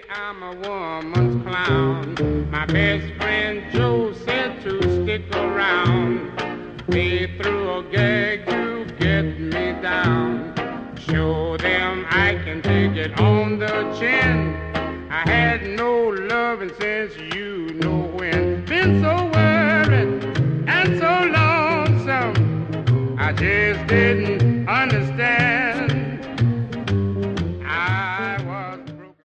I'm a woman's clown. My best friend Joe said to stick around. They threw a gag to get me down. Show them I can take it on the chin. I had no loving since you know when. Been so worried and so lonesome. I just didn't understand.